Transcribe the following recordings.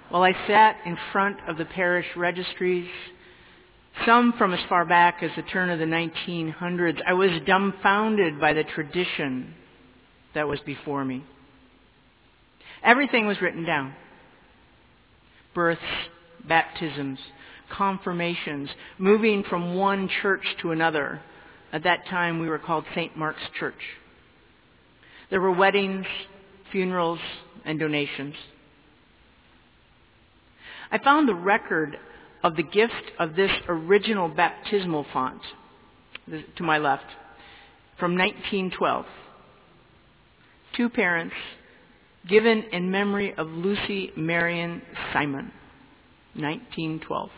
while I sat in front of the parish registries, some from as far back as the turn of the 1900s, I was dumbfounded by the tradition that was before me. Everything was written down. Births, baptisms, confirmations, moving from one church to another. At that time, we were called St. Mark's Church. There were weddings, funerals, and donations. I found the record of the gift of this original baptismal font, to my left, from 1912. 2 parents, given in memory of Lucy Marion Simon, 1912.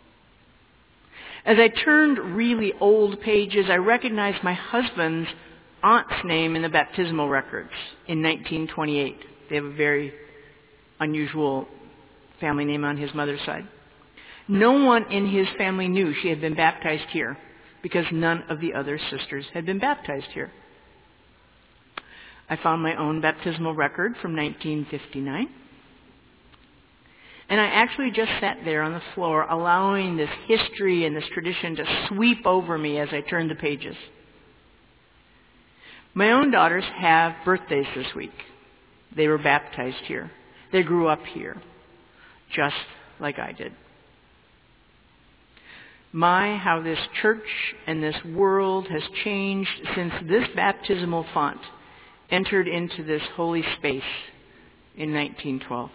As I turned really old pages, I recognized my husband's aunt's name in the baptismal records in 1928. They have a very unusual family name on his mother's side. No one in his family knew she had been baptized here because none of the other sisters had been baptized here. I found my own baptismal record from 1959. And I actually just sat there on the floor, allowing this history and this tradition to sweep over me as I turned the pages. My own daughters have birthdays this week. They were baptized here. They grew up here, just like I did. My, how this church and this world has changed since this baptismal font entered into this holy space in 1912.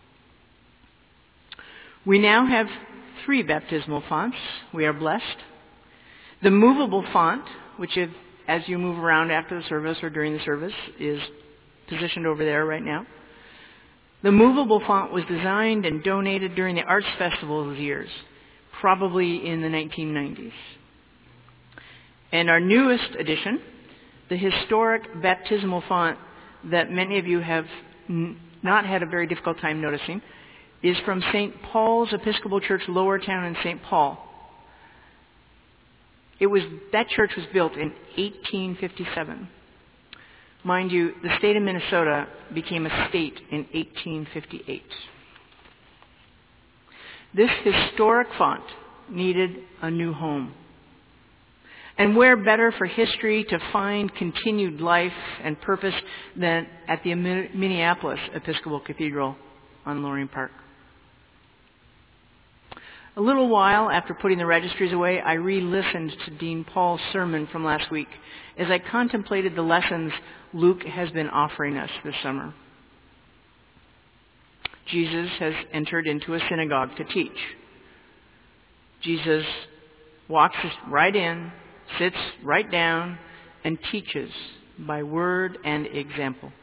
We now have 3 baptismal fonts. We are blessed. The movable font, which as you move around after the service or during the service, is positioned over there right now. The movable font was designed and donated during the Arts Festival's years, probably in the 1990s. And our newest addition, the historic baptismal font that many of you have not had a very difficult time noticing, is from St. Paul's Episcopal Church, Lower Town in St. Paul. That church was built in 1857. Mind you, the state of Minnesota became a state in 1858. This historic font needed a new home. And where better for history to find continued life and purpose than at the Minneapolis Episcopal Cathedral on Loring Park. A little while after putting the registries away, I re-listened to Dean Paul's sermon from last week as I contemplated the lessons Luke has been offering us this summer. Jesus has entered into a synagogue to teach. Jesus walks right in, sits right down, and teaches by word and example.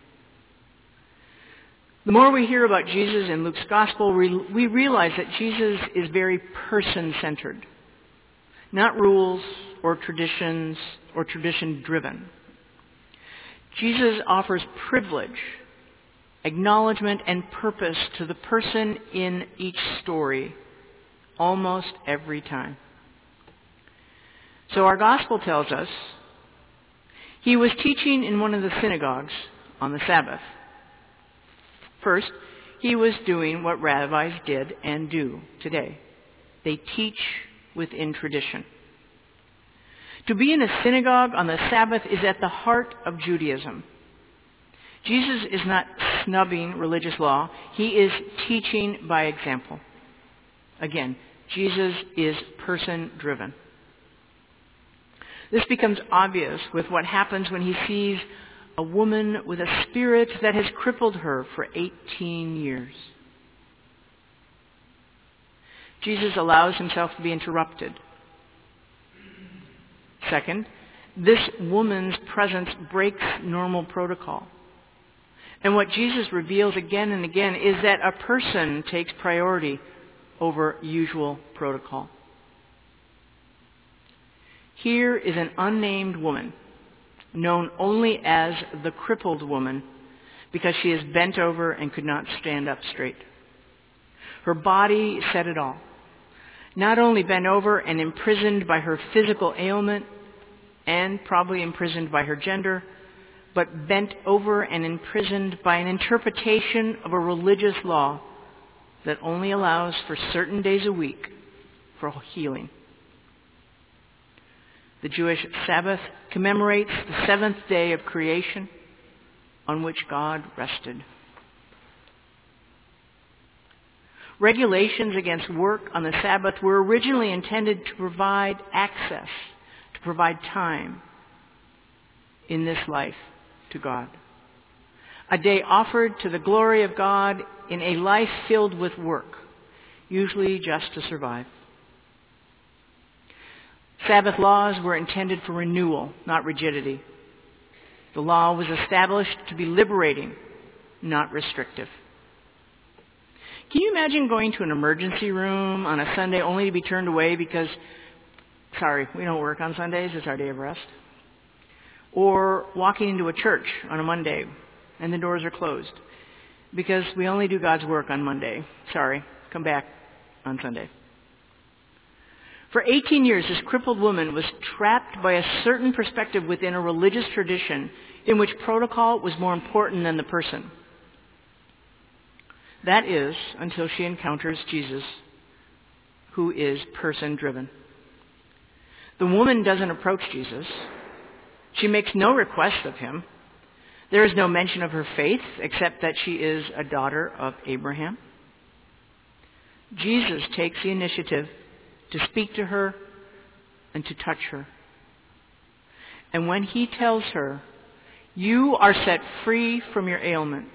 The more we hear about Jesus in Luke's gospel, we realize that Jesus is very person-centered, not rules or traditions or tradition-driven. Jesus offers privilege, acknowledgement, and purpose to the person in each story almost every time. So our gospel tells us he was teaching in one of the synagogues on the Sabbath. First, he was doing what rabbis did and do today. They teach within tradition. To be in a synagogue on the Sabbath is at the heart of Judaism. Jesus is not snubbing religious law. He is teaching by example. Again, Jesus is person-driven. This becomes obvious with what happens when he sees a woman with a spirit that has crippled her for 18 years. Jesus allows himself to be interrupted. Second, this woman's presence breaks normal protocol. And what Jesus reveals again and again is that a person takes priority over usual protocol. Here is an unnamed woman, known only as the crippled woman, because she is bent over and could not stand up straight. Her body said it all. Not only bent over and imprisoned by her physical ailment, and probably imprisoned by her gender, but bent over and imprisoned by an interpretation of a religious law that only allows for certain days a week for healing. The Jewish Sabbath commemorates the seventh day of creation on which God rested. Regulations against work on the Sabbath were originally intended to provide access, to provide time in this life to God. A day offered to the glory of God in a life filled with work, usually just to survive. Sabbath laws were intended for renewal, not rigidity. The law was established to be liberating, not restrictive. Can you imagine going to an emergency room on a Sunday only to be turned away because, sorry, we don't work on Sundays, it's our day of rest? Or walking into a church on a Monday and the doors are closed because we only do God's work on Monday. Sorry, come back on Sunday. For 18 years, this crippled woman was trapped by a certain perspective within a religious tradition in which protocol was more important than the person. That is, until she encounters Jesus, who is person-driven. The woman doesn't approach Jesus. She makes no request of him. There is no mention of her faith, except that she is a daughter of Abraham. Jesus takes the initiative to speak to her and to touch her. And when he tells her, "You are set free from your ailment,"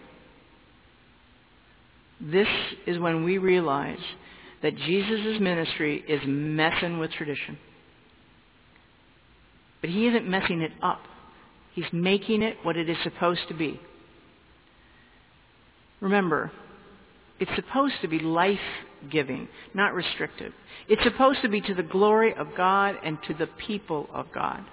this is when we realize that Jesus' ministry is messing with tradition. But he isn't messing it up. He's making it what it is supposed to be. Remember, it's supposed to be life-giving, not restrictive. It's supposed to be to the glory of God and to the people of God.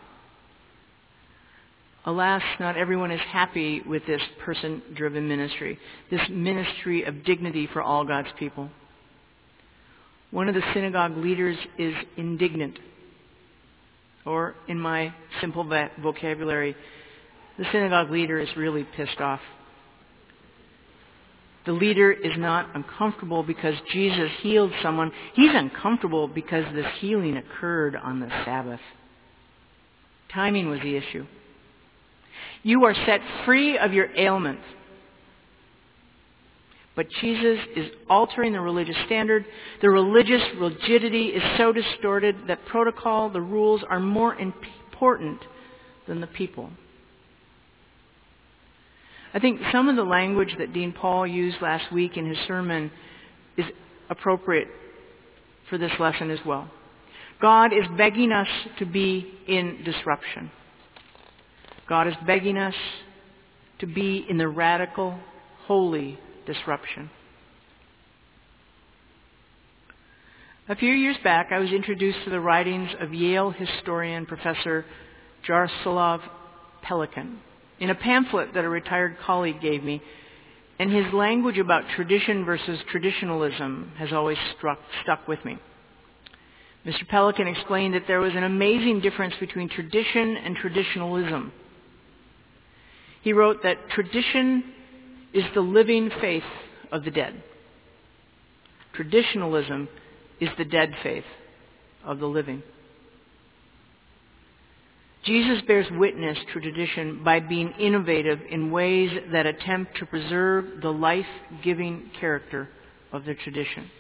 Alas, not everyone is happy with this person-driven ministry, this ministry of dignity for all God's people. One of the synagogue leaders is indignant, or in my simple vocabulary, the synagogue leader is really pissed off. The leader is not uncomfortable because Jesus healed someone. He's uncomfortable because this healing occurred on the Sabbath. Timing was the issue. You are set free of your ailment. But Jesus is altering the religious standard. The religious rigidity is so distorted that protocol, the rules, are more important than the people. I think some of the language that Dean Paul used last week in his sermon is appropriate for this lesson as well. God is begging us to be in disruption. God is begging us to be in the radical, holy disruption. A few years back, I was introduced to the writings of Yale historian Professor Jaroslav Pelikan in a pamphlet that a retired colleague gave me, and his language about tradition versus traditionalism has always stuck with me. Mr. Pelikan explained that there was an amazing difference between tradition and traditionalism. He wrote that tradition is the living faith of the dead. Traditionalism is the dead faith of the living. Jesus bears witness to tradition by being innovative in ways that attempt to preserve the life-giving character of the tradition.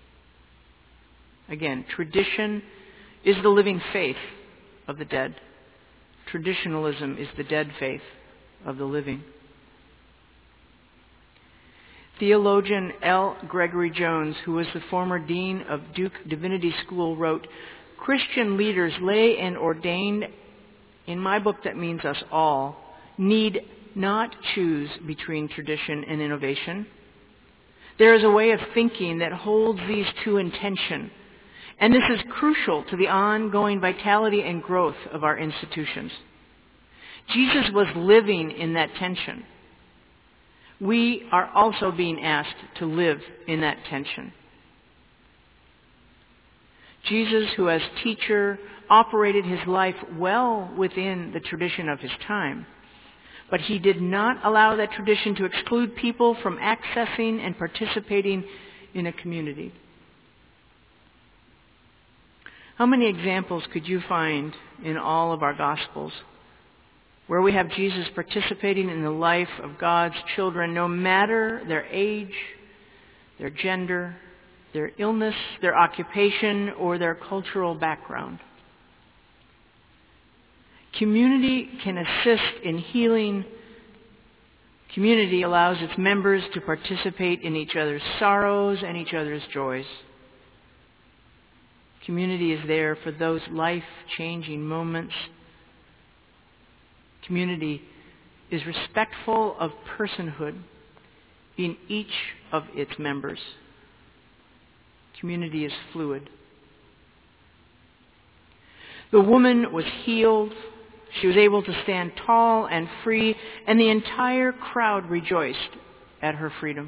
Again, tradition is the living faith of the dead. Traditionalism is the dead faith of the living. Theologian L. Gregory Jones, who was the former dean of Duke Divinity School, wrote, "Christian leaders, lay and ordained, in my book that means us all, need not choose between tradition and innovation. There is a way of thinking that holds these two in tension, and this is crucial to the ongoing vitality and growth of our institutions." Jesus was living in that tension. We are also being asked to live in that tension. Jesus, who as teacher operated his life well within the tradition of his time, but he did not allow that tradition to exclude people from accessing and participating in a community. How many examples could you find in all of our Gospels where we have Jesus participating in the life of God's children, no matter their age, their gender, their illness, their occupation, or their cultural background? Community can assist in healing. Community allows its members to participate in each other's sorrows and each other's joys. Community is there for those life-changing moments. Community is respectful of personhood in each of its members. Community is fluid. The woman was healed. She was able to stand tall and free, and the entire crowd rejoiced at her freedom.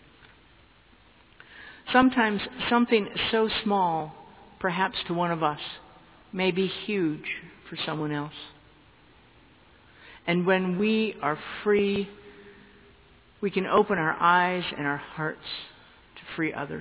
Sometimes something so small, perhaps to one of us, may be huge for someone else. And when we are free, we can open our eyes and our hearts to free others.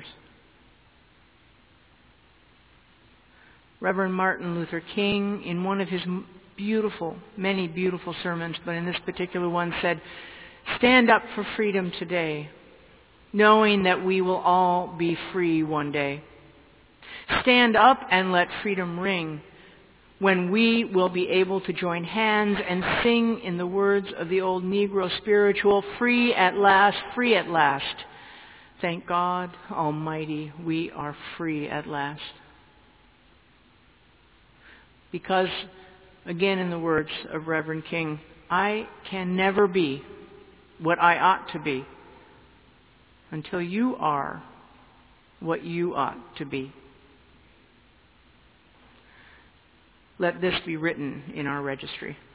Reverend Martin Luther King, in one of his many beautiful sermons, but in this particular one, said, "Stand up for freedom today, knowing that we will all be free one day. Stand up and let freedom ring, when we will be able to join hands and sing in the words of the old Negro spiritual, free at last, free at last. Thank God Almighty, we are free at last." Because, again in the words of Reverend King, I can never be what I ought to be until you are what you ought to be. Let this be written in our registry.